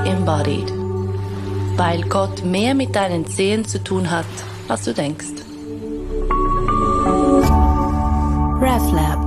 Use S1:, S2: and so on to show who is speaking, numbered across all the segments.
S1: embodied. Weil Gott mehr mit deinen Zehen zu tun hat, als du denkst. RefLab.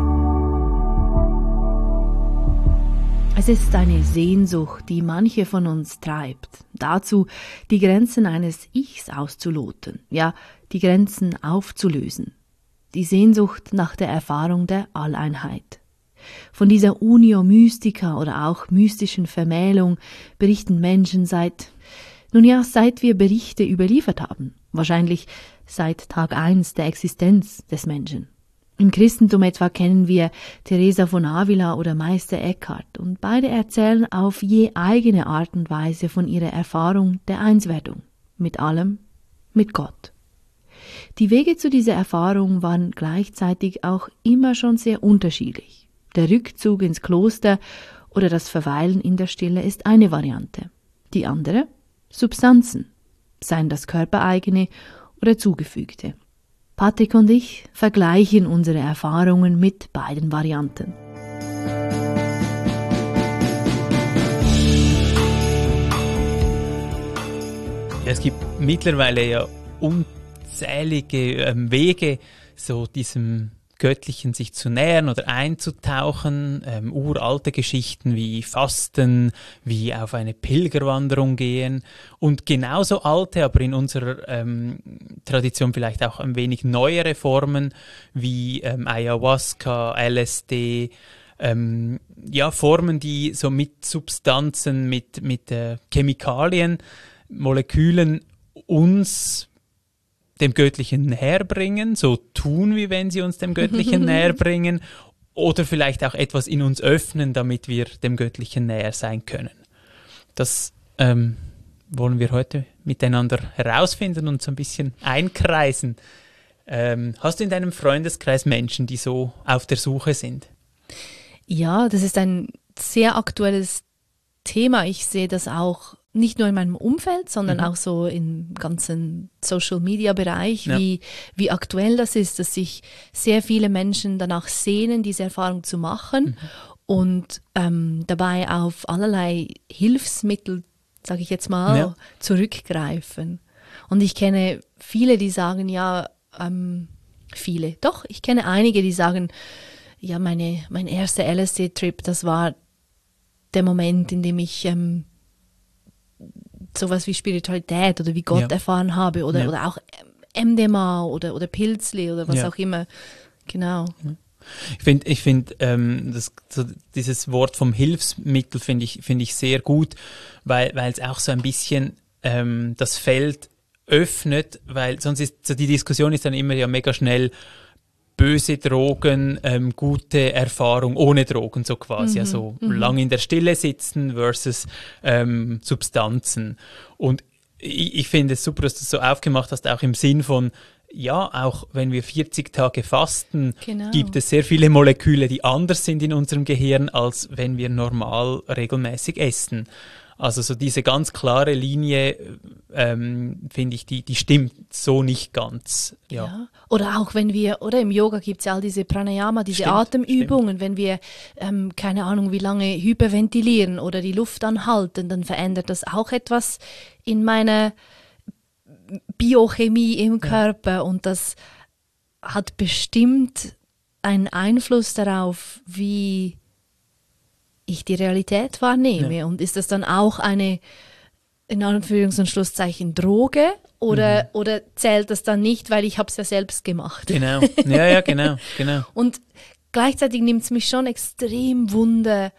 S2: Es ist eine Sehnsucht, die manche von uns treibt, dazu die Grenzen eines Ichs auszuloten, ja, die Grenzen aufzulösen. Die Sehnsucht nach der Erfahrung der Alleinheit. Von dieser Unio Mystica oder auch mystischen Vermählung berichten Menschen seit wir Berichte überliefert haben, wahrscheinlich seit Tag 1 der Existenz des Menschen. Im Christentum etwa kennen wir Teresa von Avila oder Meister Eckhart und beide erzählen auf je eigene Art und Weise von ihrer Erfahrung der Einswerdung, mit allem, mit Gott. Die Wege zu dieser Erfahrung waren gleichzeitig auch immer schon sehr unterschiedlich. Der Rückzug ins Kloster oder das Verweilen in der Stille ist eine Variante. Die andere? Substanzen, seien das körpereigene oder zugefügte. Patrick und ich vergleichen unsere Erfahrungen mit beiden Varianten.
S3: Es gibt mittlerweile ja unzählige Wege, so diesem Göttlichen sich zu nähern oder einzutauchen, uralte Geschichten wie Fasten, wie auf eine Pilgerwanderung gehen und genauso alte, aber in unserer Tradition vielleicht auch ein wenig neuere Formen wie Ayahuasca, LSD, Formen, die so mit Substanzen, mit Chemikalien, Molekülen uns dem Göttlichen näher bringen, so tun, wie wenn sie uns dem Göttlichen näher bringen, oder vielleicht auch etwas in uns öffnen, damit wir dem Göttlichen näher sein können. Das wollen wir heute miteinander herausfinden und so ein bisschen einkreisen. Hast du in deinem Freundeskreis Menschen, die so auf der Suche sind?
S2: Ja, das ist ein sehr aktuelles Thema. Ich sehe das auch nicht nur in meinem Umfeld, sondern auch so im ganzen Social-Media-Bereich, wie aktuell das ist, dass sich sehr viele Menschen danach sehnen, diese Erfahrung zu machen und dabei auf allerlei Hilfsmittel, sage ich jetzt mal, zurückgreifen. Und ich kenne viele, die sagen, ich kenne einige, die sagen, ja, mein erster LSD-Trip, das war der Moment, in dem ich sowas wie Spiritualität oder wie Gott erfahren habe oder auch MDMA oder Pilzli oder was auch immer. Genau.
S3: Ich finde dieses Wort vom Hilfsmittel finde ich sehr gut, weil es auch so ein bisschen das Feld öffnet, weil sonst ist so die Diskussion ist dann immer ja mega schnell böse Drogen, gute Erfahrung ohne Drogen, so quasi. Also lang in der Stille sitzen versus Substanzen. Und ich finde es super, dass du es so aufgemacht hast, auch im Sinn von, ja, auch wenn wir 40 Tage fasten, gibt es sehr viele Moleküle, die anders sind in unserem Gehirn, als wenn wir normal regelmäßig essen. Also so diese ganz klare Linie, finde ich, die stimmt so nicht ganz. Ja.
S2: Oder auch wenn wir, oder im Yoga gibt es ja all diese Pranayama, diese Atemübungen, wenn wir, keine Ahnung, wie lange hyperventilieren oder die Luft anhalten, dann verändert das auch etwas in meiner Biochemie im Körper und das hat bestimmt einen Einfluss darauf, wie ich die Realität wahrnehme. Ja. Und ist das dann auch eine, in Anführungs- und Schlusszeichen, Droge oder zählt das dann nicht, weil ich habe es ja selbst gemacht?
S3: Genau, ja, genau.
S2: Und gleichzeitig nimmt es mich schon extrem Wunder,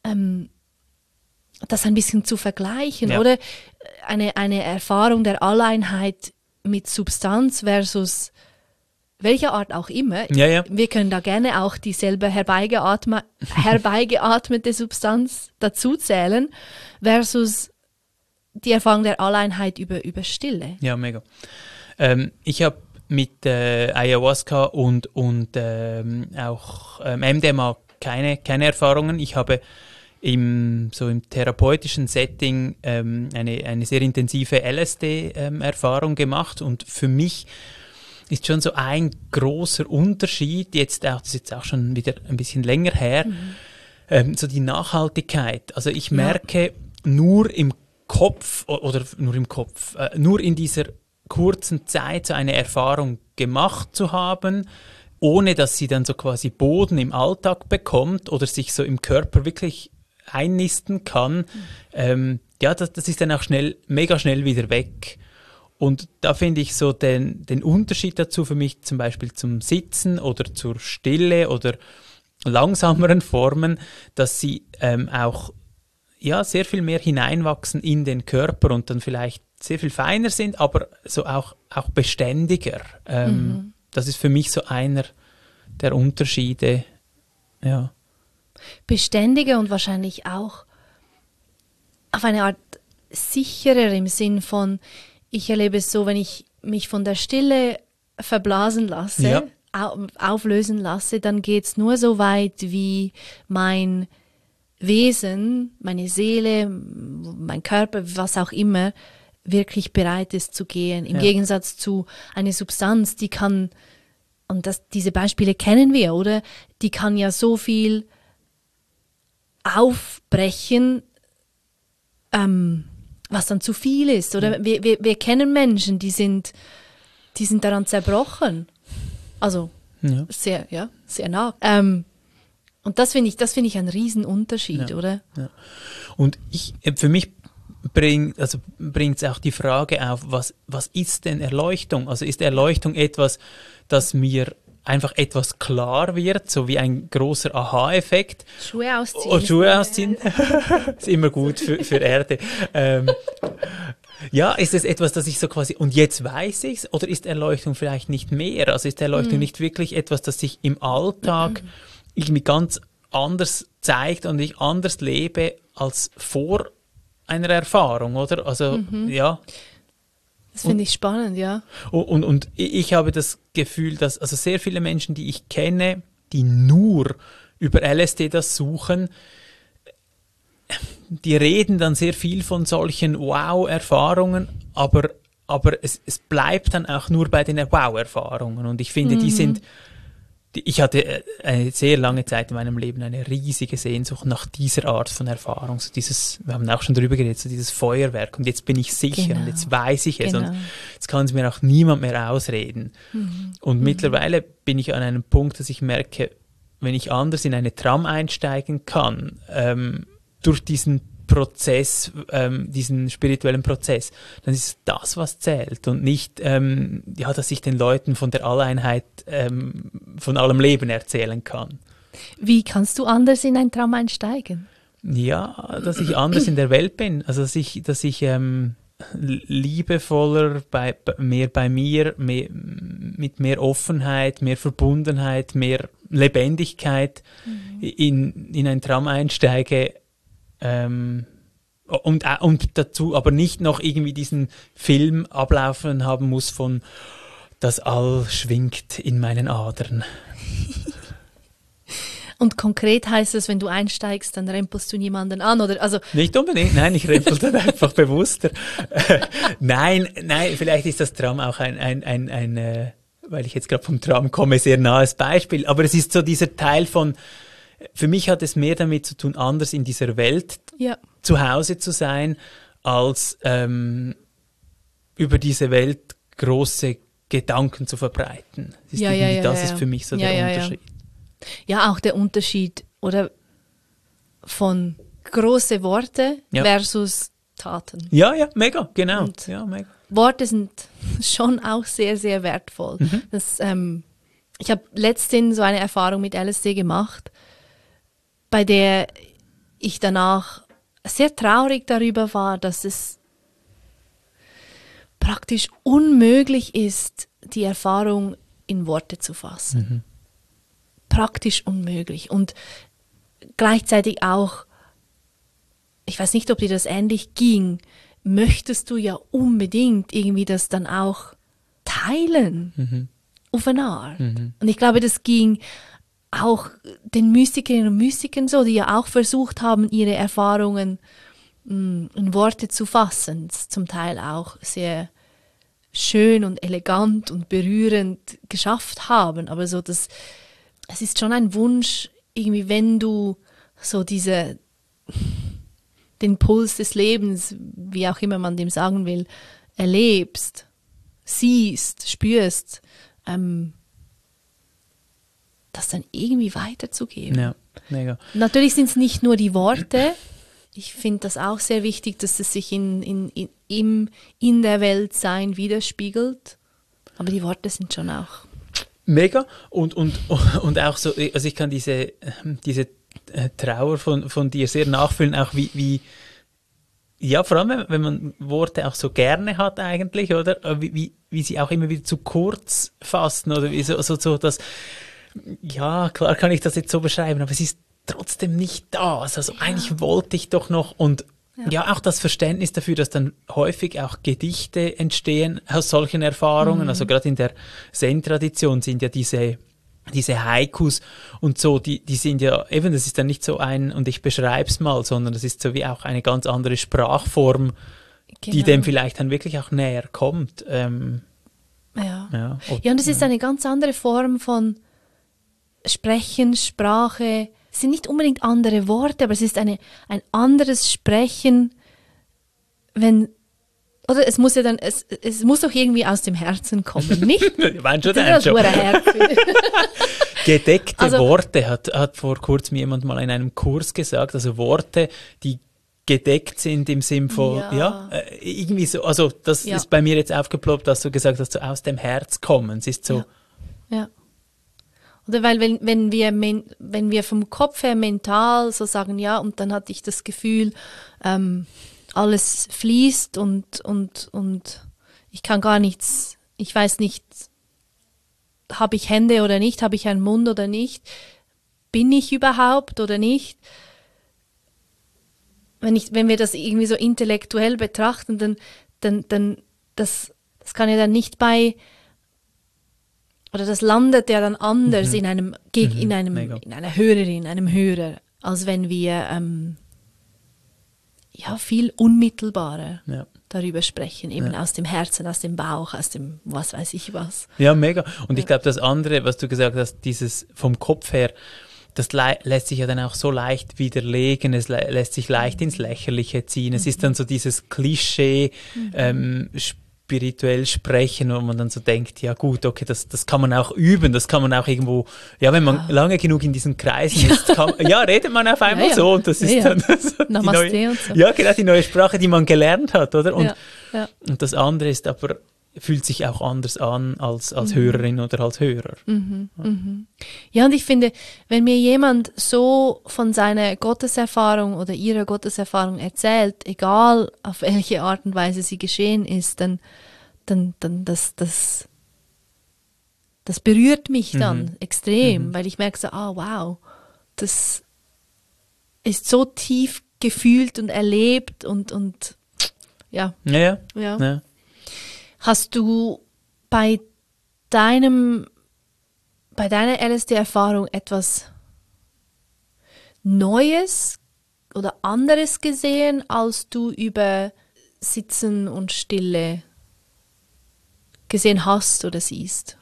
S2: das ein bisschen zu vergleichen, oder? Eine Erfahrung der Alleinheit mit Substanz versus welcher Art auch immer.
S3: Ja.
S2: Wir können da gerne auch dieselbe herbeigeatmete Substanz dazu zählen, versus die Erfahrung der Alleinheit über Stille.
S3: Ja, mega. Ich habe mit Ayahuasca und auch MDMA keine Erfahrungen. Ich habe im therapeutischen Setting eine sehr intensive LSD-Erfahrung gemacht und für mich ist schon so ein großer Unterschied, das ist jetzt auch schon wieder ein bisschen länger her, so die Nachhaltigkeit. Also ich merke nur im Kopf oder nur im Kopf, nur in dieser kurzen Zeit so eine Erfahrung gemacht zu haben, ohne dass sie dann so quasi Boden im Alltag bekommt oder sich so im Körper wirklich einnisten kann, das ist dann auch mega schnell wieder weg. Und da finde ich so den Unterschied dazu für mich zum Beispiel zum Sitzen oder zur Stille oder langsameren Formen, dass sie auch sehr viel mehr hineinwachsen in den Körper und dann vielleicht sehr viel feiner sind, aber so auch beständiger. Das ist für mich so einer der Unterschiede. Ja.
S2: Beständiger und wahrscheinlich auch auf eine Art sicherer im Sinn von, ich erlebe es so, wenn ich mich von der Stille verblasen lasse, auflösen lasse, dann geht es nur so weit, wie mein Wesen, meine Seele, mein Körper, was auch immer, wirklich bereit ist zu gehen. Im Gegensatz zu einer Substanz, die kann, und diese Beispiele kennen wir, oder? Die kann ja so viel aufbrechen, was dann zu viel ist. Oder wir kennen Menschen, die sind daran zerbrochen. Also sehr nah. Und das finde ich einen Riesenunterschied, oder?
S3: Ja. Und für mich bringt es auch die Frage auf, was ist denn Erleuchtung? Also ist Erleuchtung etwas, das mir einfach etwas klar wird, so wie ein großer Aha-Effekt?
S2: Schuhe ausziehen.
S3: Schuhe ausziehen, ist immer gut für Erde. Ist es etwas, das ich so quasi, und jetzt weiß ich's, oder ist Erleuchtung vielleicht nicht mehr? Also ist Erleuchtung nicht wirklich etwas, das sich im Alltag irgendwie ganz anders zeigt und ich anders lebe als vor einer Erfahrung, oder? Also,
S2: Das finde ich spannend, ja.
S3: Und ich habe das Gefühl, dass also sehr viele Menschen, die ich kenne, die nur über LSD das suchen, die reden dann sehr viel von solchen Wow-Erfahrungen, aber es bleibt dann auch nur bei den Wow-Erfahrungen. Und ich finde, ich hatte eine sehr lange Zeit in meinem Leben eine riesige Sehnsucht nach dieser Art von Erfahrung. So wir haben auch schon darüber geredet, so dieses Feuerwerk. Und jetzt bin ich sicher und jetzt weiß ich es. Und jetzt kann es mir auch niemand mehr ausreden. Und mittlerweile bin ich an einem Punkt, dass ich merke, wenn ich anders in eine Tram einsteigen kann, durch diesen Prozess, diesen spirituellen Prozess, dann ist das, was zählt und nicht, dass ich den Leuten von der Alleinheit von allem Leben erzählen kann.
S2: Wie kannst du anders in einen Traum einsteigen?
S3: Ja, dass ich anders in der Welt bin, also dass ich liebevoller, mehr bei mir, mit mehr Offenheit, mehr Verbundenheit, mehr Lebendigkeit in einen Traum einsteige, und dazu aber nicht noch irgendwie diesen Film ablaufen haben muss von das All schwingt in meinen Adern.
S2: Und konkret heißt es, wenn du einsteigst, dann rempelst du niemanden an, oder? Also
S3: nicht unbedingt, nein, ich rempel dann einfach bewusster. Nein, vielleicht ist das Tram auch ein weil ich jetzt gerade vom Tram komme, sehr nahes Beispiel, aber es ist so dieser Teil von, für mich hat es mehr damit zu tun, anders in dieser Welt zu Hause zu sein, als über diese Welt große Gedanken zu verbreiten. Das ist für mich so der Unterschied.
S2: Ja, auch der Unterschied, oder, von große Worte versus Taten.
S3: Ja, mega, genau.
S2: Mega. Worte sind schon auch sehr, sehr wertvoll. Ich habe letztens so eine Erfahrung mit LSD gemacht, bei der ich danach sehr traurig darüber war, dass es praktisch unmöglich ist, die Erfahrung in Worte zu fassen. Praktisch unmöglich. Und gleichzeitig auch, ich weiß nicht, ob dir das ähnlich ging, möchtest du ja unbedingt irgendwie das dann auch teilen, auf eine Art. Und ich glaube, das ging auch den Mystikerinnen und Mystikern so, die ja auch versucht haben, ihre Erfahrungen in Worte zu fassen, zum Teil auch sehr schön und elegant und berührend geschafft haben, aber so es ist schon ein Wunsch, irgendwie, wenn du so diese den Puls des Lebens, wie auch immer man dem sagen will, erlebst, siehst, spürst, das dann irgendwie weiterzugeben.
S3: Ja, mega.
S2: Natürlich sind es nicht nur die Worte. Ich finde das auch sehr wichtig, dass es sich in der Welt sein widerspiegelt. Aber die Worte sind schon auch...
S3: Mega. Und auch so, also ich kann diese Trauer von dir sehr nachfühlen, auch wie ja, vor allem, wenn man Worte auch so gerne hat eigentlich, oder? Wie sie auch immer wieder zu kurz fassen, oder wie so das, ja, klar kann ich das jetzt so beschreiben, aber es ist trotzdem nicht da. Also eigentlich wollte ich doch noch, und ja, auch das Verständnis dafür, dass dann häufig auch Gedichte entstehen aus solchen Erfahrungen. Also gerade in der Zen-Tradition sind ja diese Haikus und so, die sind ja eben, das ist dann nicht so und ich beschreib's mal, sondern das ist so wie auch eine ganz andere Sprachform, die dem vielleicht dann wirklich auch näher kommt.
S2: Und es ist eine ganz andere Form von Sprechen, Sprache. Es sind nicht unbedingt andere Worte, aber es ist ein anderes Sprechen, oder es muss ja dann, es muss doch irgendwie aus dem Herzen kommen, nicht?
S3: Gedeckte Worte hat vor kurzem jemand mal in einem Kurs gesagt, also Worte, die gedeckt sind im Sinn von, irgendwie so, also das ist bei mir jetzt aufgeploppt, dass du gesagt hast, so aus dem Herz kommen, es ist so.
S2: Ja. Oder weil wenn wir vom Kopf her mental so sagen, ja, und dann hatte ich das Gefühl, alles fließt und ich kann gar nichts, ich weiß nicht, habe ich Hände oder nicht, habe ich einen Mund oder nicht, bin ich überhaupt oder nicht? Wenn wir das irgendwie so intellektuell betrachten, dann das kann ja dann nicht oder das landet ja dann anders in einer Hörerin, einem Hörer, als wenn wir viel unmittelbarer darüber sprechen, eben aus dem Herzen, aus dem Bauch, aus dem was weiß ich was.
S3: Ja, mega. Und ich glaube, das andere, was du gesagt hast, dieses vom Kopf her, das lässt sich ja dann auch so leicht widerlegen, es lässt sich leicht ins Lächerliche ziehen. Es ist dann so dieses Klischee, spirituell sprechen, wo man dann so denkt, ja gut, okay, das kann man auch üben, das kann man auch irgendwo, ja, wenn man lange genug in diesen Kreisen ist, redet man auf einmal so, und das ist dann so
S2: Namaste
S3: die neue,
S2: und so.
S3: Ja, genau, die neue Sprache, die man gelernt hat, oder? Und das andere ist aber, fühlt sich auch anders an als Hörerin oder als Hörer.
S2: Ja, und ich finde, wenn mir jemand so von seiner Gotteserfahrung oder ihrer Gotteserfahrung erzählt, egal auf welche Art und Weise sie geschehen ist, dann das berührt mich dann extrem, weil ich merke so, wow, das ist so tief gefühlt und erlebt und ja. Hast du bei deiner LSD-Erfahrung etwas Neues oder anderes gesehen, als du über Sitzen und Stille gesehen hast oder siehst?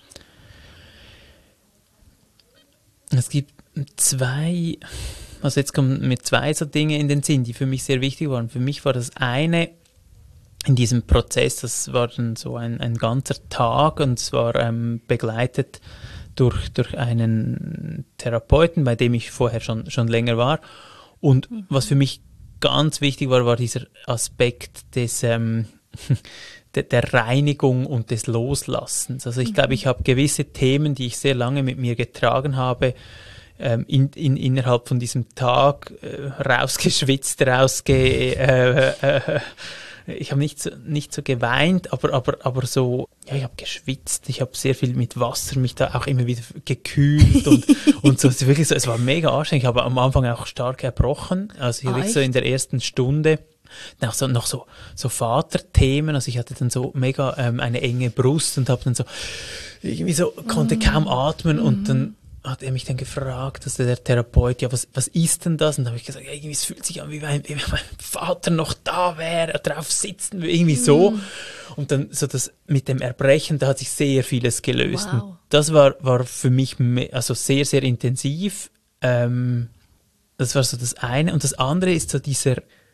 S3: Es gibt jetzt kommen mir zwei so Dinge in den Sinn, die für mich sehr wichtig waren. Für mich war das eine, in diesem Prozess, das war dann so ein ganzer Tag, und es war begleitet durch einen Therapeuten, bei dem ich vorher schon länger war. Und was für mich ganz wichtig war dieser Aspekt der Reinigung und des Loslassens. Also ich glaube, ich habe gewisse Themen, die ich sehr lange mit mir getragen habe, innerhalb von diesem Tag rausgeschwitzt, ich habe nicht so geweint, aber so, ja, ich habe geschwitzt, ich habe sehr viel mit Wasser mich da auch immer wieder gekühlt und so, es wirklich so, es war mega anstrengend. Ich habe am Anfang auch stark erbrochen, also wirklich so in der ersten Stunde. Dann auch noch so Vaterthemen, also ich hatte dann so mega eine enge Brust und habe dann so irgendwie so, konnte kaum atmen, und dann hat er mich dann gefragt, dass der Therapeut, ja, was ist denn das? Und da habe ich gesagt, ja, irgendwie, es fühlt sich an, wie wenn mein Vater noch da wäre, drauf sitzen, irgendwie so. Und dann so das mit dem Erbrechen, da hat sich sehr vieles gelöst.
S2: Wow.
S3: Und das war für mich also sehr, sehr intensiv. Das war so das eine. Und das andere ist so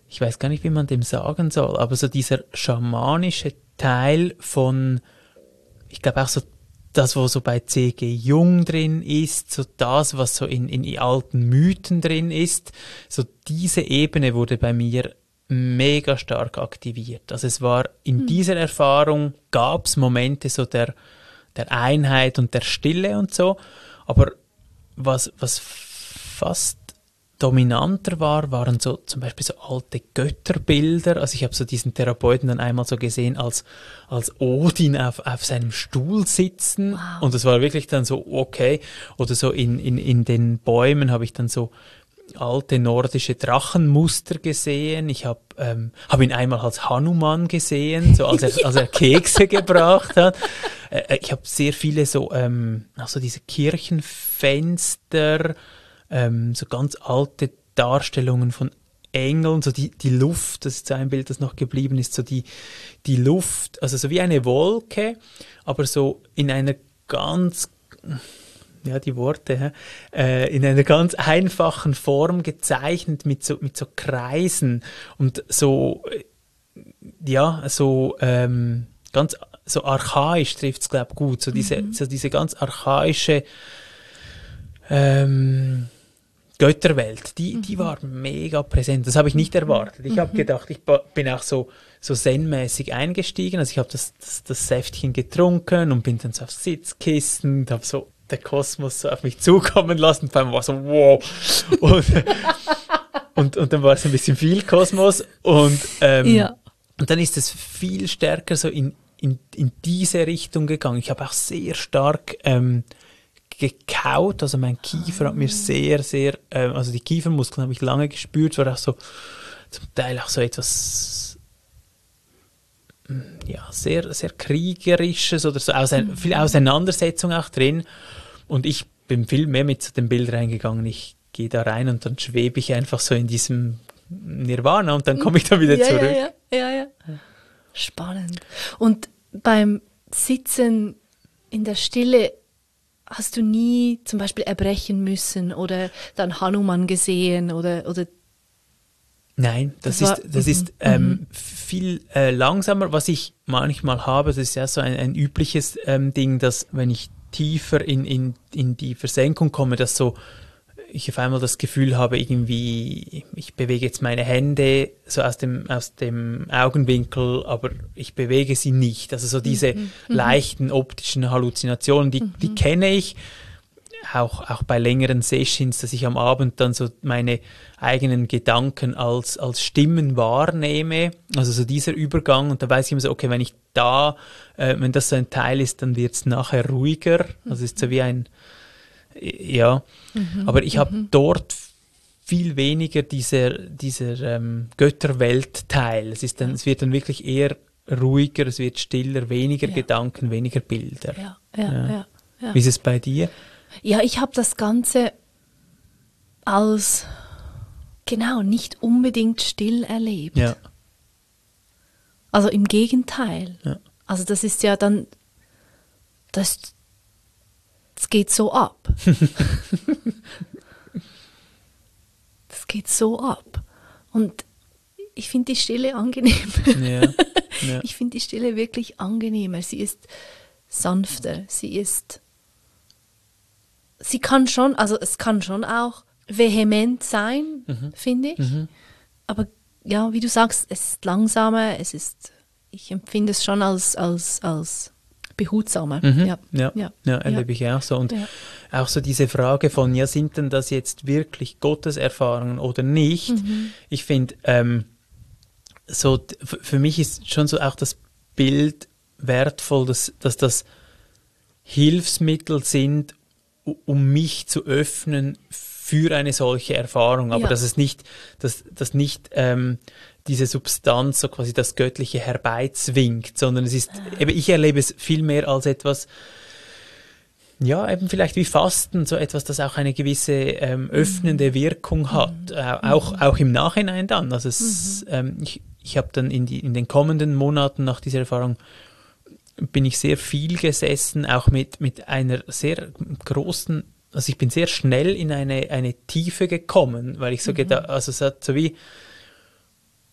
S3: ich weiß gar nicht, wie man dem sagen soll, aber so dieser schamanische Teil von, ich glaube auch so das, was so bei C.G. Jung drin ist, so das, was so in alten Mythen drin ist, so diese Ebene wurde bei mir mega stark aktiviert. Also es war in dieser Erfahrung, gab es Momente so der Einheit und der Stille und so, aber was fast dominanter waren so zum Beispiel so alte Götterbilder. Also ich habe so diesen Therapeuten dann einmal so gesehen als Odin auf seinem Stuhl sitzen.
S2: Wow.
S3: Und das war wirklich dann so okay. Oder so in den Bäumen habe ich dann so alte nordische Drachenmuster gesehen. Ich habe ihn einmal als Hanuman gesehen, so als er Kekse gebracht hat. Ich habe sehr viele so also diese Kirchenfenster, so ganz alte Darstellungen von Engeln, so die Luft, das ist so ein Bild, das noch geblieben ist, so die Luft, also so wie eine Wolke, aber so in einer ganz, ja die Worte, in einer ganz einfachen Form gezeichnet mit so Kreisen und so, ja, so ganz so archaisch trifft es, glaube ich, gut, so diese ganz archaische Götterwelt, die war mega präsent. Das habe ich nicht erwartet. Ich habe gedacht, ich bin auch so zen-mäßig eingestiegen. Also ich habe das Säftchen getrunken und bin dann so aufs Sitzkissen und habe so den Kosmos so auf mich zukommen lassen. Und war so, wow. Und dann war es ein bisschen viel Kosmos. Und dann ist es viel stärker so in diese Richtung gegangen. Ich habe auch sehr stark gekaut, also mein Kiefer hat mir sehr, sehr, also die Kiefermuskeln habe ich lange gespürt, war auch so, zum Teil auch so etwas, ja, sehr, sehr kriegerisches oder so, viel Auseinandersetzung auch drin und ich bin viel mehr mit so dem Bild reingegangen, ich gehe da rein und dann schwebe ich einfach so in diesem Nirvana und dann komme ich da wieder zurück.
S2: Ja. Spannend. Und beim Sitzen in der Stille hast du nie zum Beispiel erbrechen müssen oder dann Hanuman gesehen oder
S3: Nein, das ist viel langsamer. Was ich manchmal habe, das ist ja so ein übliches Ding, dass wenn ich tiefer in die Versenkung komme, dass so ich auf einmal das Gefühl habe, irgendwie, ich bewege jetzt meine Hände so aus dem Augenwinkel, aber ich bewege sie nicht. Also so diese leichten optischen Halluzinationen, die kenne ich, auch bei längeren Sessions, dass ich am Abend dann so meine eigenen Gedanken als Stimmen wahrnehme. Also so dieser Übergang und da weiß ich immer so, okay, wenn das so ein Teil ist, dann wird es nachher ruhiger. Also es ist so wie ein ja, aber ich habe dort viel weniger dieser Götterwelt-Teil. Es wird dann wirklich eher ruhiger, es wird stiller, weniger Gedanken, weniger Bilder. Ja. Wie ist es bei dir?
S2: Ja, ich habe das Ganze als nicht unbedingt still erlebt.
S3: Ja.
S2: Also im Gegenteil.
S3: Ja.
S2: Also das ist ja dann das geht so ab. Das geht so ab. Und ich finde die Stille angenehm. Ja. Ich finde die Stille wirklich angenehmer. Sie ist sanfter. Es kann schon auch vehement sein, finde ich. Aber ja, wie du sagst, es ist langsamer, ich empfinde es schon als behutsamer.
S3: Ja, erlebe ich auch so. Und auch so diese Frage von, ja, sind denn das jetzt wirklich Gotteserfahrungen oder nicht? Ich finde, so für mich ist schon so auch das Bild wertvoll, dass das Hilfsmittel sind, um mich zu öffnen für eine solche Erfahrung. Aber dass es nicht, dass nicht diese Substanz so quasi das Göttliche herbeizwingt, sondern es ist, eben ich erlebe es viel mehr als etwas, ja, eben vielleicht wie Fasten, so etwas, das auch eine gewisse öffnende Wirkung hat, auch im Nachhinein dann. Also ich habe dann in den kommenden Monaten nach dieser Erfahrung bin ich sehr viel gesessen, auch mit einer sehr großen, also ich bin sehr schnell in eine Tiefe gekommen, weil ich so gedacht, also es hat so wie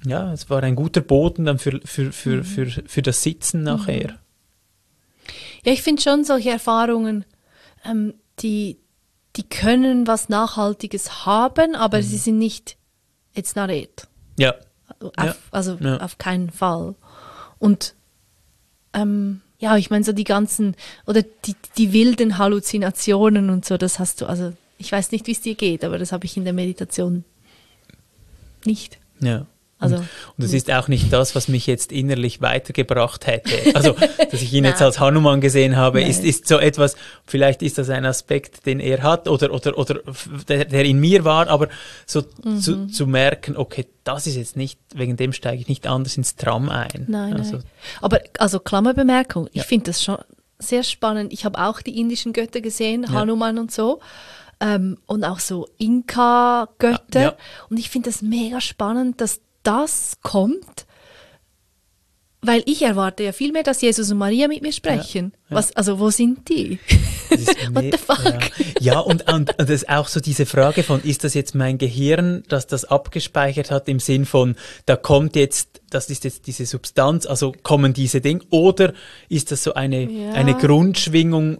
S3: ja, es war ein guter Boden dann für das Sitzen nachher.
S2: Ja, ich finde schon solche Erfahrungen, die können was Nachhaltiges haben, aber sie sind nicht, it's not it.
S3: Ja.
S2: Auf keinen Fall. Und ja, ich meine so die ganzen, oder die wilden Halluzinationen und so, das hast du, also ich weiß nicht, wie es dir geht, aber das habe ich in der Meditation nicht.
S3: Ja.
S2: Also,
S3: und das ist auch nicht das, was mich jetzt innerlich weitergebracht hätte. Also, dass ich ihn jetzt als Hanuman gesehen habe, ist so etwas, vielleicht ist das ein Aspekt, den er hat oder der in mir war, aber so zu merken, okay, das ist jetzt nicht, wegen dem steige ich nicht anders ins Tram ein.
S2: Nein. Aber, also Klammerbemerkung, ich finde das schon sehr spannend. Ich habe auch die indischen Götter gesehen, Hanuman und so. Und auch so Inka-Götter. Ja. Und ich finde das mega spannend, dass das kommt, weil ich erwarte ja viel mehr, dass Jesus und Maria mit mir sprechen. Ja. Also wo sind die? What the fuck?
S3: Ja, und das ist auch so diese Frage von, ist das jetzt mein Gehirn, das das abgespeichert hat im Sinn von, da kommt jetzt, das ist jetzt diese Substanz, also kommen diese Dinge, oder ist das so eine Grundschwingung,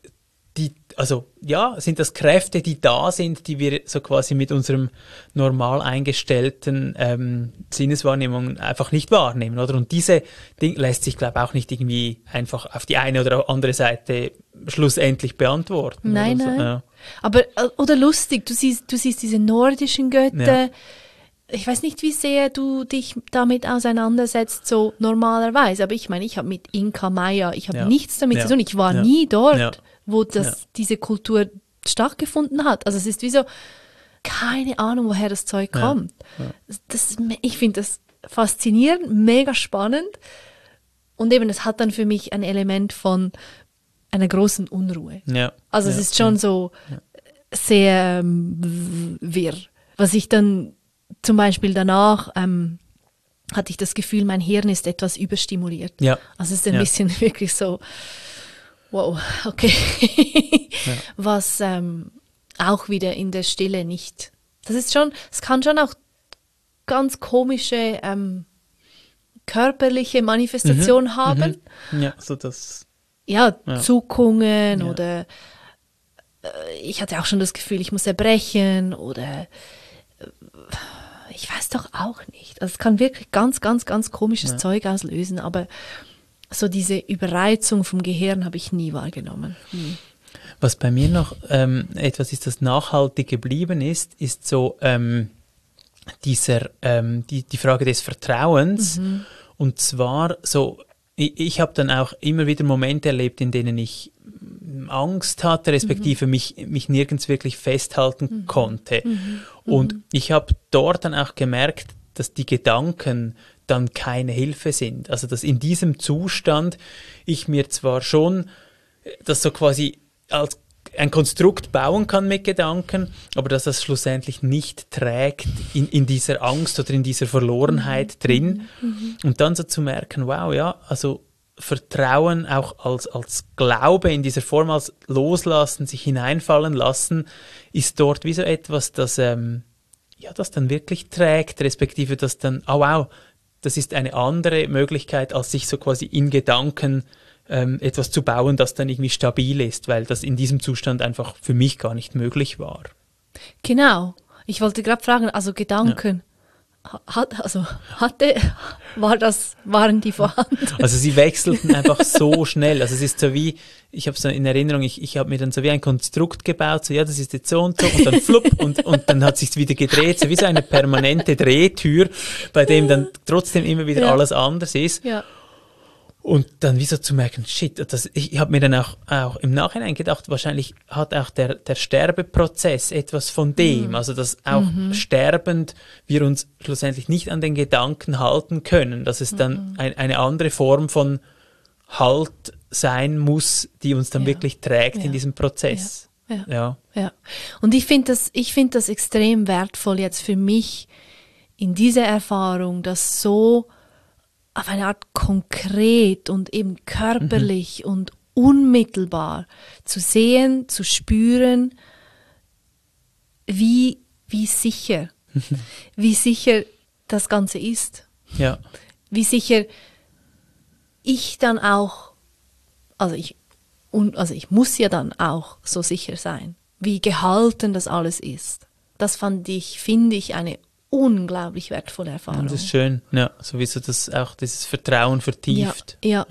S3: sind das Kräfte, die da sind, die wir so quasi mit unserem normal eingestellten Sinneswahrnehmung einfach nicht wahrnehmen, oder? Und diese Dinge lässt sich, glaube ich, auch nicht irgendwie einfach auf die eine oder andere Seite schlussendlich beantworten.
S2: Nein.
S3: Ja.
S2: Aber, oder lustig, du siehst diese nordischen Götter. Ja. Ich weiß nicht, wie sehr du dich damit auseinandersetzt, so normalerweise. Aber ich meine, ich habe mit Inka Maya, ich habe nichts damit zu tun. Ich war nie dort, wo diese Kultur stattgefunden hat. Also es ist wie so, keine Ahnung, woher das Zeug kommt. Ja. Ich finde das faszinierend, mega spannend. Und eben, es hat dann für mich ein Element von einer großen Unruhe. Ja. Also es ist schon so sehr wirr. Was ich dann zum Beispiel danach hatte ich das Gefühl, mein Hirn ist etwas überstimuliert. Ja. Also es ist ein bisschen wirklich so, wow, okay. Was auch wieder in der Stille nicht. Es kann schon auch ganz komische körperliche Manifestationen haben.
S3: Ja, so das.
S2: Ja, Zuckungen oder ich hatte auch schon das Gefühl, ich muss erbrechen oder ich weiß doch auch nicht. Also es kann wirklich ganz, ganz, ganz komisches Zeug auslösen, aber so diese Überreizung vom Gehirn habe ich nie wahrgenommen.
S3: Was bei mir noch etwas ist, das nachhaltig geblieben ist so die Frage des Vertrauens. Und zwar so, ich habe dann auch immer wieder Momente erlebt, in denen ich Angst hatte, respektive mich nirgends wirklich festhalten konnte. Und ich habe dort dann auch gemerkt, dass die Gedanken dann keine Hilfe sind. Also dass in diesem Zustand ich mir zwar schon das so quasi als ein Konstrukt bauen kann mit Gedanken, aber dass das schlussendlich nicht trägt in dieser Angst oder in dieser Verlorenheit drin. Und dann so zu merken, wow, ja, also Vertrauen auch als Glaube in dieser Form, als Loslassen, sich hineinfallen lassen, ist dort wie so etwas, das das dann wirklich trägt, respektive das dann, wow, das ist eine andere Möglichkeit, als sich so quasi in Gedanken etwas zu bauen, das dann irgendwie stabil ist, weil das in diesem Zustand einfach für mich gar nicht möglich war.
S2: Genau. Ich wollte gerade fragen, also Gedanken, waren die vorhanden?
S3: Also sie wechselten einfach so schnell. Also es ist so wie, ich habe so in Erinnerung, ich habe mir dann so wie ein Konstrukt gebaut, so das ist jetzt so und dann flupp und dann hat sich's wieder gedreht, so wie so eine permanente Drehtür, bei dem dann trotzdem immer wieder alles anders ist. Ja. Und dann wie so zu merken, shit, ich habe mir dann auch im Nachhinein gedacht, wahrscheinlich hat auch der Sterbeprozess etwas von dem, also dass auch sterbend wir uns schlussendlich nicht an den Gedanken halten können, dass es dann eine andere Form von Halt sein muss, die uns dann wirklich trägt in diesem Prozess. Ja.
S2: Und ich finde das extrem wertvoll jetzt für mich in dieser Erfahrung, dass so auf eine Art konkret und eben körperlich und unmittelbar zu sehen, zu spüren, wie sicher das Ganze ist.
S3: Ja.
S2: Wie sicher ich dann auch, also ich muss ja dann auch so sicher sein, wie gehalten das alles ist. Das finde ich eine unglaublich wertvolle Erfahrung.
S3: Das ist schön, ja, sowieso das auch dieses Vertrauen vertieft.
S2: Ja.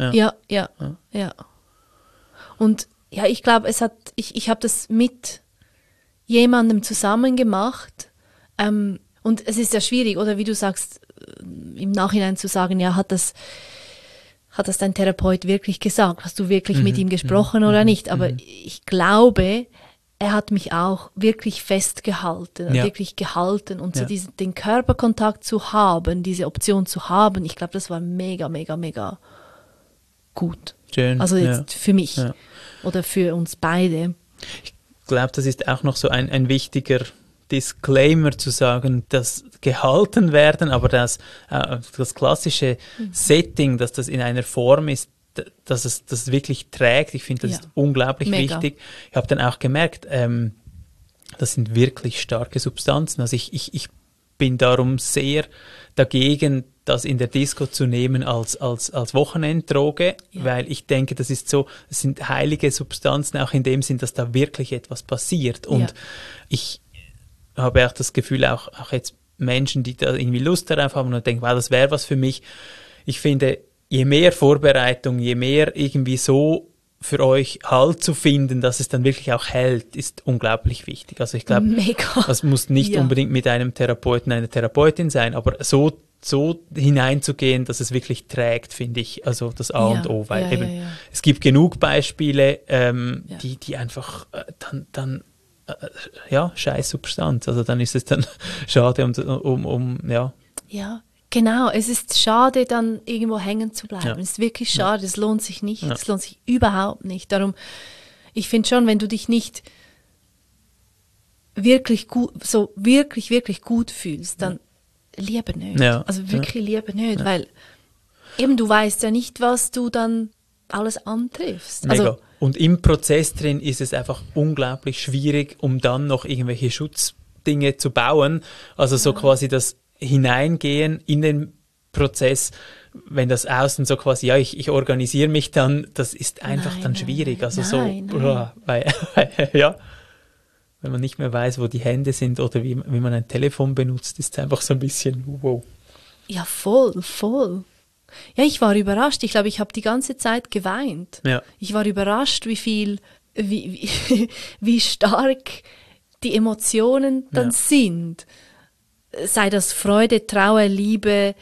S2: Und ja, ich glaube, ich habe das mit jemandem zusammen gemacht, und es ist ja schwierig, oder wie du sagst, im Nachhinein zu sagen, ja, hat das dein Therapeut wirklich gesagt? Hast du wirklich mit ihm gesprochen oder nicht? Aber ich glaube, er hat mich auch wirklich festgehalten, wirklich gehalten und so den Körperkontakt zu haben, diese Option zu haben, ich glaube, das war mega, mega, mega gut.
S3: Schön.
S2: Also jetzt für mich oder für uns beide.
S3: Ich glaube, das ist auch noch so ein wichtiger Disclaimer zu sagen, dass gehalten werden, aber das klassische Setting, dass das in einer Form ist, dass es das wirklich trägt. Ich finde, das ist unglaublich wichtig. Ich habe dann auch gemerkt, das sind wirklich starke Substanzen. Also ich bin darum sehr dagegen, das in der Disco zu nehmen als Wochenenddroge, weil ich denke, das sind heilige Substanzen, auch in dem Sinn, dass da wirklich etwas passiert. Und ich habe auch das Gefühl, auch jetzt Menschen, die da irgendwie Lust darauf haben und denken, wow, das wäre was für mich. Ich finde, je mehr Vorbereitung, je mehr irgendwie so für euch Halt zu finden, dass es dann wirklich auch hält, ist unglaublich wichtig. Also ich glaube, das muss nicht unbedingt mit einem Therapeuten, einer Therapeutin sein, aber so hineinzugehen, dass es wirklich trägt, finde ich, also das A und O, weil es gibt genug Beispiele, die einfach dann scheiß Substanz, also dann ist es dann schade
S2: Ja, genau, es ist schade, dann irgendwo hängen zu bleiben. Es ist wirklich schade, es lohnt sich nicht, es lohnt sich überhaupt nicht. Darum, ich finde schon, wenn du dich nicht wirklich gut, so wirklich, wirklich gut fühlst, dann lieber nicht.
S3: Ja.
S2: Also wirklich lieber nicht, weil eben du weißt ja nicht, was du dann alles antriffst.
S3: Mega.
S2: Also,
S3: und im Prozess drin ist es einfach unglaublich schwierig, um dann noch irgendwelche Schutzdinge zu bauen. Also so quasi das Hineingehen in den Prozess, wenn das außen so quasi, ich organisiere mich dann, das ist einfach dann schwierig. Also weil wenn man nicht mehr weiß, wo die Hände sind oder wie man ein Telefon benutzt, ist es einfach so ein bisschen wow.
S2: Ja, voll. Ja, ich war überrascht. Ich glaube, ich habe die ganze Zeit geweint. Ja. Ich war überrascht, wie stark die Emotionen dann sind. Sei das Freude, Trauer, Liebe,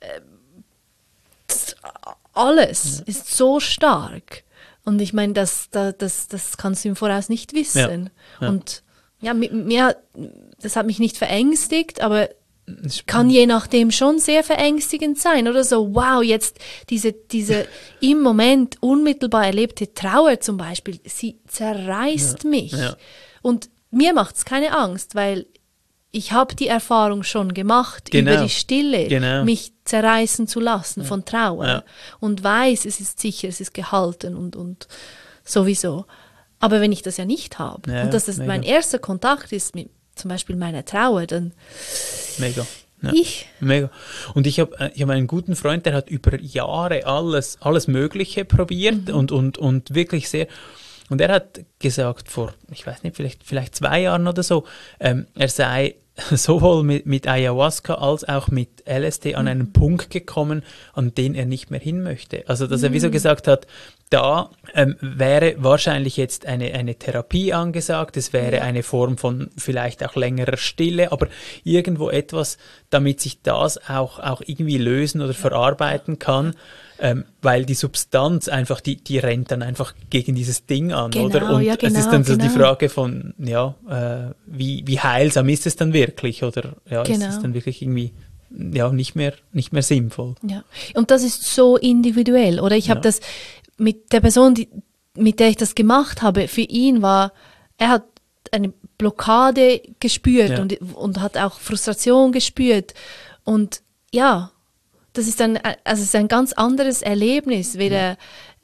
S2: alles ist so stark. Und ich meine, das kannst du im Voraus nicht wissen. Ja. Und das hat mich nicht verängstigt, aber kann je nachdem schon sehr verängstigend sein oder so. Wow, jetzt diese im Moment unmittelbar erlebte Trauer zum Beispiel, sie zerreißt mich. Ja. Und mir macht es keine Angst, weil ich habe die Erfahrung schon gemacht, über die Stille mich zerreißen zu lassen von Trauer und weiß, es ist sicher, es ist gehalten und sowieso. Aber wenn ich das ja nicht habe und dass das mein erster Kontakt ist mit zum Beispiel meiner Trauer, dann
S3: Mega. Und ich hab einen guten Freund, der hat über Jahre alles Mögliche probiert und wirklich sehr. Und er hat gesagt, vor, ich weiß nicht, vielleicht 2 Jahren oder so, er sei sowohl mit Ayahuasca als auch mit LSD an einen Punkt gekommen, an den er nicht mehr hin möchte. Also, dass er wie so gesagt hat, da wäre wahrscheinlich jetzt eine Therapie angesagt, es wäre eine Form von vielleicht auch längerer Stille, aber irgendwo etwas, damit sich das auch irgendwie lösen oder verarbeiten kann, weil die Substanz einfach, die rennt dann einfach gegen dieses Ding an, oder? Und es ist dann so die Frage von, wie heilsam ist es dann wirklich, oder ist es dann wirklich irgendwie nicht mehr sinnvoll.
S2: Ja, und das ist so individuell, oder? Ich habe das mit der Person, mit der ich das gemacht habe, für ihn er hat eine Blockade gespürt und hat auch Frustration gespürt. Und das ist ein ganz anderes Erlebnis, weder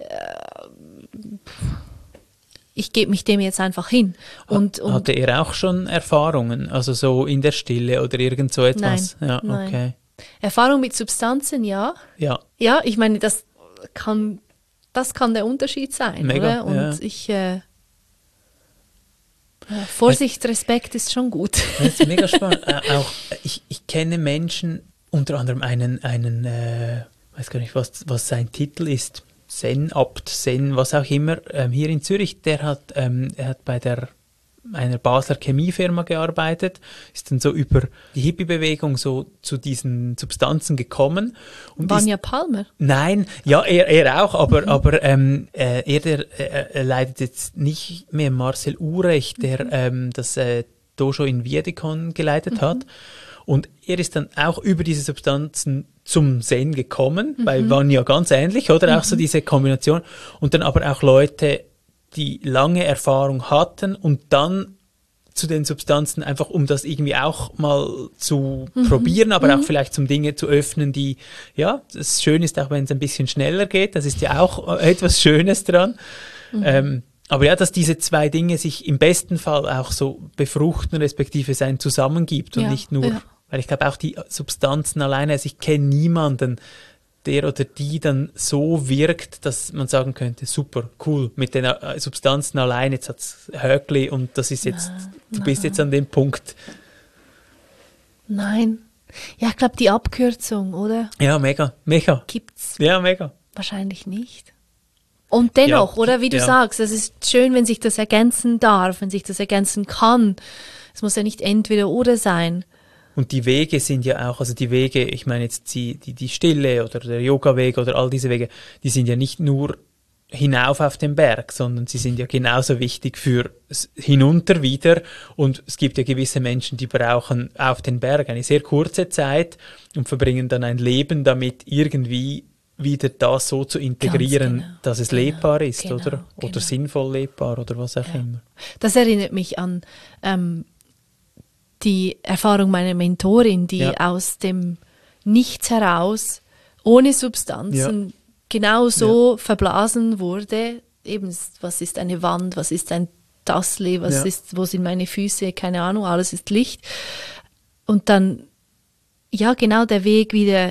S2: ich gebe mich dem jetzt einfach hin. Und
S3: hatte er auch schon Erfahrungen, also so in der Stille oder irgend so etwas?
S2: Nein,
S3: okay.
S2: Erfahrung mit Substanzen, ja.
S3: Ja.
S2: Ja, ich meine, das kann der Unterschied sein,
S3: Mega,
S2: oder? Und
S3: ja.
S2: ich Vorsicht, Respekt ist schon gut.
S3: Das ist mega spannend. Auch ich kenne Menschen, unter anderem einen weiß gar nicht, was sein Titel ist, Zen-Abt, Zen, was auch immer, hier in Zürich, er hat bei einer Basler Chemiefirma gearbeitet, ist dann so über die Hippie-Bewegung so zu diesen Substanzen gekommen. Und
S2: Vanya Palmer?
S3: Nein, ja, er auch, aber er leitet jetzt nicht mehr Marcel Uhrecht, der das Dojo in Wiedekon geleitet hat. Und er ist dann auch über diese Substanzen zum Zen gekommen, bei Vanya ganz ähnlich, oder? Auch so diese Kombination. Und dann aber auch Leute, die lange Erfahrung hatten und dann zu den Substanzen einfach, um das irgendwie auch mal zu probieren, aber auch vielleicht zum Dinge zu öffnen, die, ja, das schön ist, auch wenn es ein bisschen schneller geht, das ist ja auch etwas Schönes dran. Aber ja, dass diese zwei Dinge sich im besten Fall auch so befruchten, respektive sein zusammengibt und nicht nur, weil ich glaube auch die Substanzen alleine, also ich kenne niemanden, der oder die dann so wirkt, dass man sagen könnte, super, cool, mit den Substanzen allein, jetzt hat es Höckli und das ist jetzt, du bist jetzt an dem Punkt.
S2: Nein. Ja, ich glaube, die Abkürzung, oder?
S3: Ja, mega.
S2: Gibt's
S3: Ja, mega.
S2: wahrscheinlich nicht. Und dennoch,
S3: Ja,
S2: oder wie du sagst, es ist schön, wenn sich das ergänzen darf, wenn sich das ergänzen kann. Es muss ja nicht entweder oder sein.
S3: Und die Wege sind ja auch, also die Wege, ich meine jetzt die Stille oder der Yoga-Weg oder all diese Wege, die sind ja nicht nur hinauf auf den Berg, sondern sie sind ja genauso wichtig für hinunter wieder. Und es gibt ja gewisse Menschen, die brauchen auf den Berg eine sehr kurze Zeit und verbringen dann ein Leben damit, irgendwie wieder das so zu integrieren,
S2: Ganz genau,
S3: dass es
S2: genau,
S3: lebbar ist,
S2: genau,
S3: oder? Oder
S2: genau.
S3: sinnvoll lebbar oder was auch immer.
S2: Das erinnert mich an die Erfahrung meiner Mentorin, die aus dem Nichts heraus, ohne Substanzen, genau so verblasen wurde. Eben, was ist eine Wand, was ist ein Tassli, wo sind meine Füße, keine Ahnung, alles ist Licht. Und dann, ja, genau der Weg wieder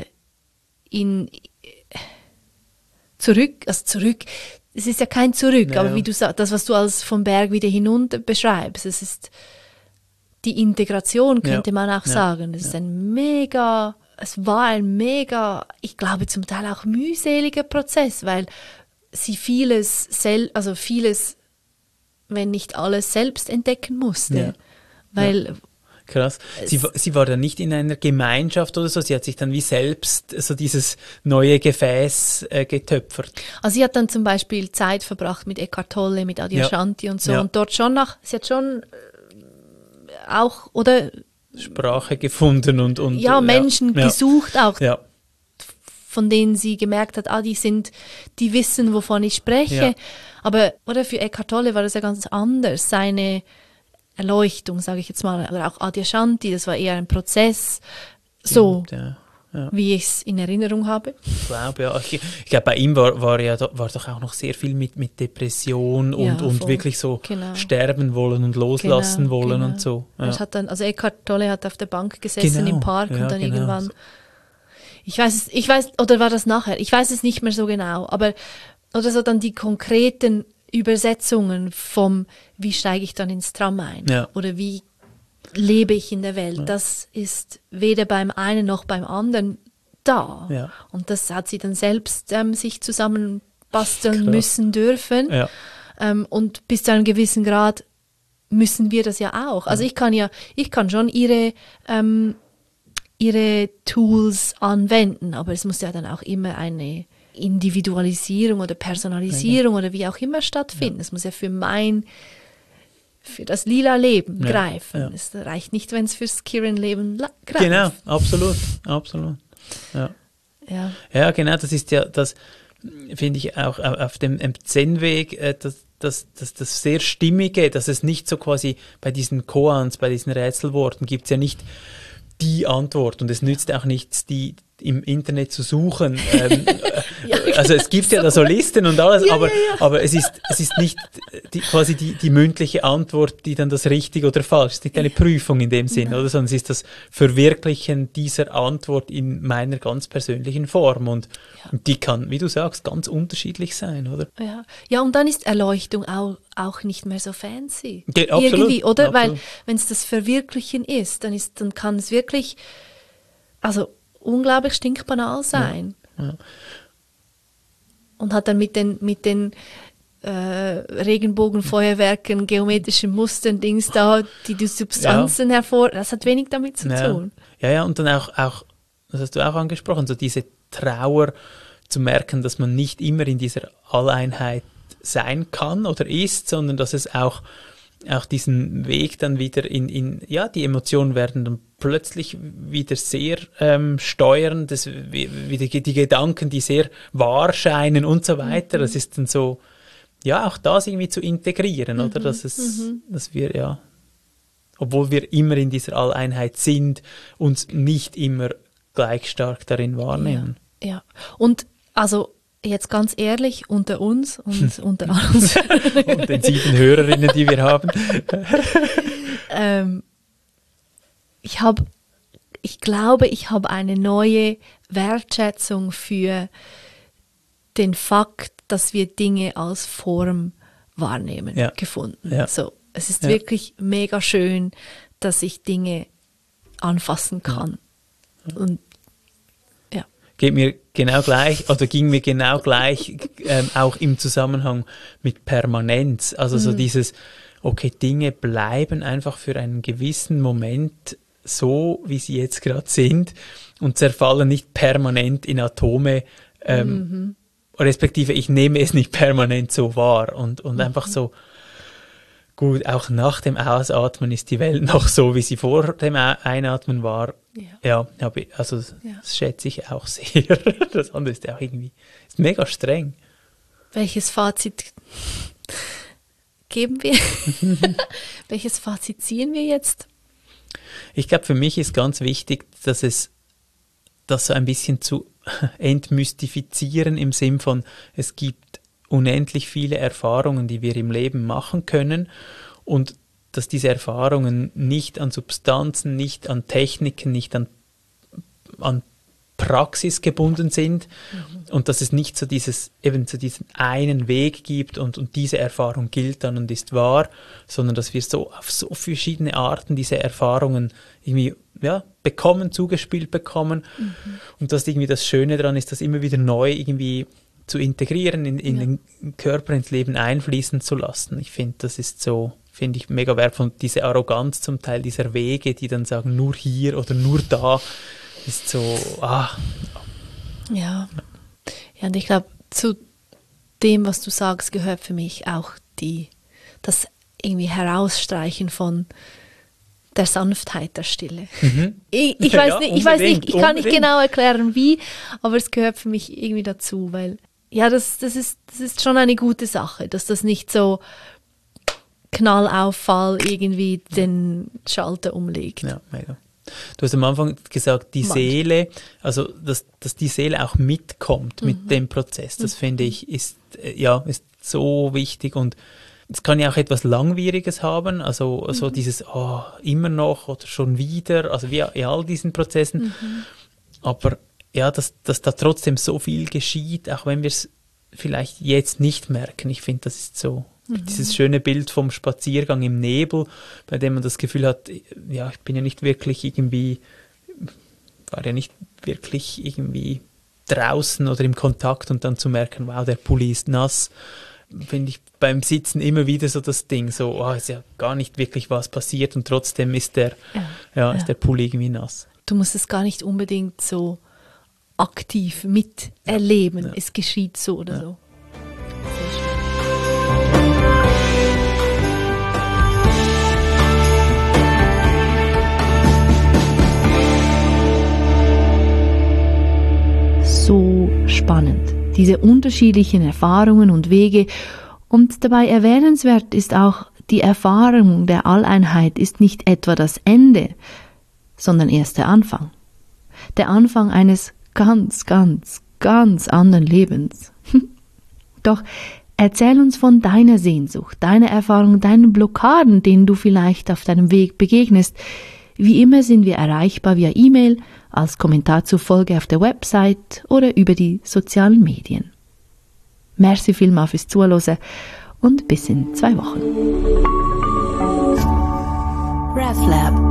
S2: zurück, es ist ja kein Zurück, aber wie du sagst, das, was du als vom Berg wieder hinunter beschreibst, es ist die Integration, könnte man auch sagen. Es ist es war ein mega, ich glaube zum Teil auch mühseliger Prozess, weil sie vieles, wenn nicht alles, selbst entdecken musste.
S3: Ja.
S2: Weil
S3: Krass. Sie war dann nicht in einer Gemeinschaft oder so, sie hat sich dann wie selbst so dieses neue Gefäß getöpfert.
S2: Also sie hat dann zum Beispiel Zeit verbracht mit Eckhart Tolle, mit Adyashanti und so und dort schon sie hat schon auch, oder?
S3: Sprache gefunden und
S2: Menschen gesucht auch,
S3: ja.
S2: von denen sie gemerkt hat, die wissen, wovon ich spreche.
S3: Ja.
S2: Aber, oder für Eckhart Tolle war das ja ganz anders. Seine Erleuchtung, sage ich jetzt mal, oder auch Adyashanti, das war eher ein Prozess, wie ich es in Erinnerung habe.
S3: Ich glaube, ja. Ich glaube, bei ihm war doch auch noch sehr viel mit Depression und wirklich so sterben wollen und loslassen wollen und so. Ja.
S2: Das hat dann, also Eckhart Tolle hat auf der Bank gesessen im Park und dann irgendwann, ich weiß, oder war das nachher? Ich weiß es nicht mehr so genau, aber, oder so dann die konkreten Übersetzungen vom, wie steige ich dann ins Tram ein? Oder wie lebe ich in der Welt? Das ist weder beim einen noch beim anderen da. Ja. Und das hat sie dann selbst sich zusammenbasteln müssen dürfen. Ja. Und bis zu einem gewissen Grad müssen wir das ja auch. Also ich kann schon ihre Tools anwenden, aber es muss ja dann auch immer eine Individualisierung oder Personalisierung oder wie auch immer stattfinden. Es muss ja für das lila Leben greifen. Ja. Es reicht nicht, wenn es fürs Kirin-Leben greift.
S3: Genau, absolut. Ja, genau, das ist ja, das finde ich auch auf dem Zen-Weg, das sehr Stimmige, dass es nicht so quasi bei diesen Koans, bei diesen Rätselworten gibt es ja nicht die Antwort und es nützt auch nichts, die im Internet zu suchen. Also es gibt ja da so Listen und alles, aber es ist nicht quasi die mündliche Antwort, die dann das richtig oder falsch ist. Es ist nicht eine Prüfung in dem Sinn, oder? Sondern es ist das Verwirklichen dieser Antwort in meiner ganz persönlichen Form. Und die kann, wie du sagst, ganz unterschiedlich sein, oder?
S2: Ja, und dann ist Erleuchtung auch nicht mehr so fancy.
S3: Absolut,
S2: irgendwie, oder?
S3: Absolut.
S2: Weil wenn es das Verwirklichen ist, dann kann es wirklich, also unglaublich stinkbanal sein.
S3: Ja.
S2: Und hat dann mit den Regenbogenfeuerwerken, geometrischen Mustern, Dings da, die Substanzen hervor, das hat wenig damit zu tun.
S3: Ja, und dann auch, das hast du auch angesprochen, so diese Trauer zu merken, dass man nicht immer in dieser Alleinheit sein kann oder ist, sondern dass es auch diesen Weg dann wieder die Emotionen werden dann plötzlich wieder sehr steuern, wieder die Gedanken, die sehr wahr scheinen und so weiter. Das ist dann so, auch das irgendwie zu integrieren, oder? Dass wir, obwohl wir immer in dieser Alleinheit sind, uns nicht immer gleich stark darin wahrnehmen.
S2: Ja. Und also jetzt ganz ehrlich, unter uns und unter uns.
S3: Und den 7 Hörerinnen, die wir haben.
S2: Ich glaube, ich habe eine neue Wertschätzung für den Fakt, dass wir Dinge als Form wahrnehmen, gefunden.
S3: Ja.
S2: So, es ist wirklich mega schön, dass ich Dinge anfassen kann. Und
S3: ging mir genau gleich, auch im Zusammenhang mit Permanenz. Also so dieses, okay, Dinge bleiben einfach für einen gewissen Moment so, wie sie jetzt gerade sind und zerfallen nicht permanent in Atome, respektive ich nehme es nicht permanent so wahr und einfach so, gut, auch nach dem Ausatmen ist die Welt noch so, wie sie vor dem Einatmen war. Das schätze ich auch sehr. Das andere ist auch irgendwie mega streng.
S2: Welches Fazit geben wir? Welches Fazit ziehen wir jetzt?
S3: Ich glaube, für mich ist ganz wichtig, das so ein bisschen zu entmystifizieren im Sinn von, es gibt unendlich viele Erfahrungen, die wir im Leben machen können und dass diese Erfahrungen nicht an Substanzen, nicht an Techniken, nicht an Praxis gebunden sind und dass es nicht so diesen einen Weg gibt und diese Erfahrung gilt dann und ist wahr, sondern dass wir so auf so verschiedene Arten diese Erfahrungen irgendwie zugespielt bekommen und dass irgendwie das Schöne daran ist, das immer wieder neu irgendwie zu integrieren, in den Körper, ins Leben einfließen zu lassen. Ich finde, das ist so, finde ich mega wertvoll. Und diese Arroganz zum Teil dieser Wege, die dann sagen, nur hier oder nur da, ist so,
S2: Ja, und ich glaube, zu dem, was du sagst, gehört für mich auch das irgendwie Herausstreichen von der Sanftheit der Stille. Ich weiß nicht, ich kann nicht genau erklären, wie, aber es gehört für mich irgendwie dazu, weil das ist schon eine gute Sache, dass das nicht so Knallauffall irgendwie den Schalter umlegt.
S3: Ja, mega. Du hast am Anfang gesagt, die Seele, also dass die Seele auch mitkommt mit dem Prozess, das finde ich ist so wichtig und es kann ja auch etwas Langwieriges haben, also so dieses immer noch oder schon wieder, also wie in all diesen Prozessen, aber dass da trotzdem so viel geschieht, auch wenn wir es vielleicht jetzt nicht merken. Ich finde, das ist so dieses schöne Bild vom Spaziergang im Nebel, bei dem man das Gefühl hat, ich bin ja nicht wirklich irgendwie draußen oder im Kontakt und dann zu merken, wow, der Pulli ist nass, finde ich beim Sitzen immer wieder so das Ding, so, ist ja gar nicht wirklich was passiert und trotzdem ist der Pulli irgendwie nass.
S2: Du musst es gar nicht unbedingt so aktiv miterleben. Ja. Es geschieht so oder so. So spannend, diese unterschiedlichen Erfahrungen und Wege. Und dabei erwähnenswert ist auch, die Erfahrung der Alleinheit ist nicht etwa das Ende, sondern erst der Anfang. Der Anfang eines ganz, ganz, ganz anderen Lebens. Doch erzähl uns von deiner Sehnsucht, deiner Erfahrung, deinen Blockaden, denen du vielleicht auf deinem Weg begegnest. Wie immer sind wir erreichbar via E-Mail, als Kommentar zur Folge auf der Website oder über die sozialen Medien. Merci vielmals fürs Zuhören und bis in 2 Wochen.
S1: RefLab